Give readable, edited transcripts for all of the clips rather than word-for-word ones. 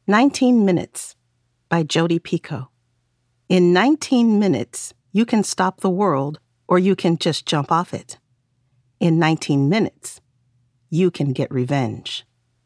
19 Minutes by Jodi Picoult. In 19 minutes, you can stop the world or you can just jump off it. In 19 minutes, you can get revenge.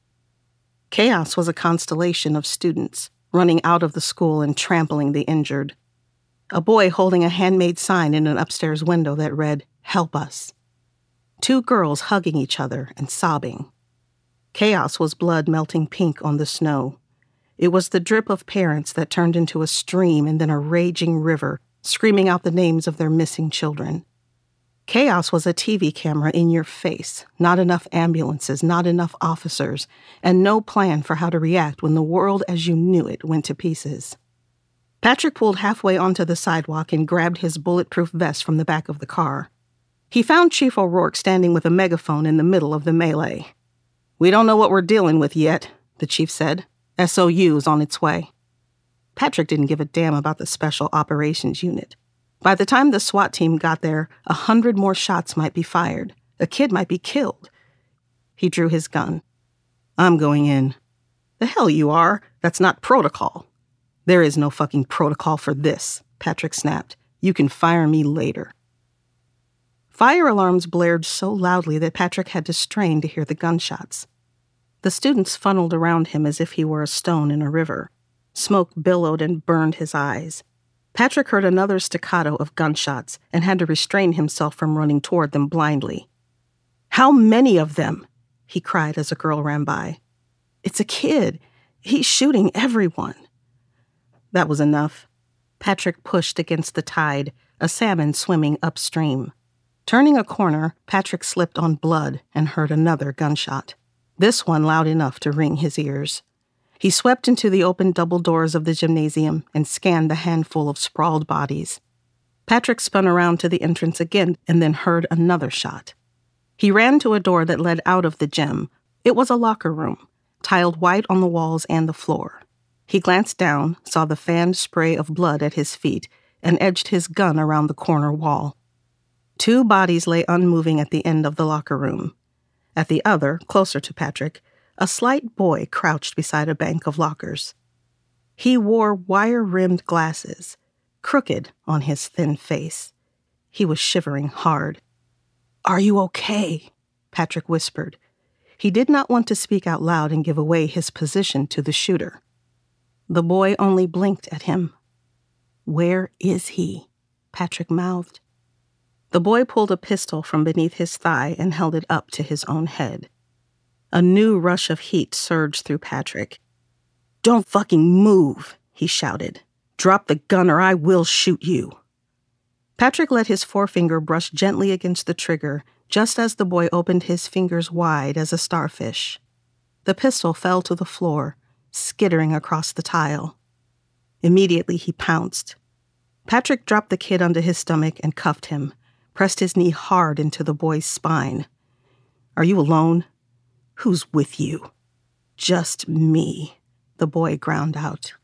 Chaos was a constellation of students running out of the school and trampling the injured. A boy holding a handmade sign in an upstairs window that read, "Help us." Two girls hugging each other and sobbing. Chaos was blood melting pink on the snow. It was the drip of parents that turned into a stream and then a raging river, screaming out the names of their missing children. Chaos was a TV camera in your face, not enough ambulances, not enough officers, and no plan for how to react when the world as you knew it went to pieces. Patrick pulled halfway onto the sidewalk and grabbed his bulletproof vest from the back of the car. He found Chief O'Rourke standing with a megaphone in the middle of the melee. "We don't know what we're dealing with yet," the chief said. "SOU's on its way." Patrick didn't give a damn about the Special Operations Unit. By the time the SWAT team got there, 100 more shots might be fired. A kid might be killed. He drew his gun. "I'm going in." "The hell you are. That's not protocol." "There is no fucking protocol for this," Patrick snapped. "You can fire me later." Fire alarms blared so loudly that Patrick had to strain to hear the gunshots. The students funneled around him as if he were a stone in a river. Smoke billowed and burned his eyes. Patrick heard another staccato of gunshots and had to restrain himself from running toward them blindly. "How many of them?" he cried as a girl ran by. "It's a kid. He's shooting everyone." That was enough. Patrick pushed against the tide, a salmon swimming upstream. Turning a corner, Patrick slipped on blood and heard another gunshot. This one loud enough to ring his ears. He swept into the open double doors of the gymnasium and scanned the handful of sprawled bodies. Patrick spun around to the entrance again and then heard another shot. He ran to a door that led out of the gym. It was a locker room, tiled white on the walls and the floor. He glanced down, saw the fanned spray of blood at his feet, and edged his gun around the corner wall. Two bodies lay unmoving at the end of the locker room. At the other, closer to Patrick, a slight boy crouched beside a bank of lockers. He wore wire-rimmed glasses, crooked on his thin face. He was shivering hard. "Are you okay?" Patrick whispered. He did not want to speak out loud and give away his position to the shooter. The boy only blinked at him. "Where is he?" Patrick mouthed. The boy pulled a pistol from beneath his thigh and held it up to his own head. A new rush of heat surged through Patrick. "Don't fucking move," he shouted. "Drop the gun or I will shoot you." Patrick let his forefinger brush gently against the trigger just as the boy opened his fingers wide as a starfish. The pistol fell to the floor, skittering across the tile. Immediately he pounced. Patrick dropped the kid onto his stomach and cuffed him, pressed his knee hard into the boy's spine. "Are you alone?" "Who's with you?" "Just me," the boy ground out.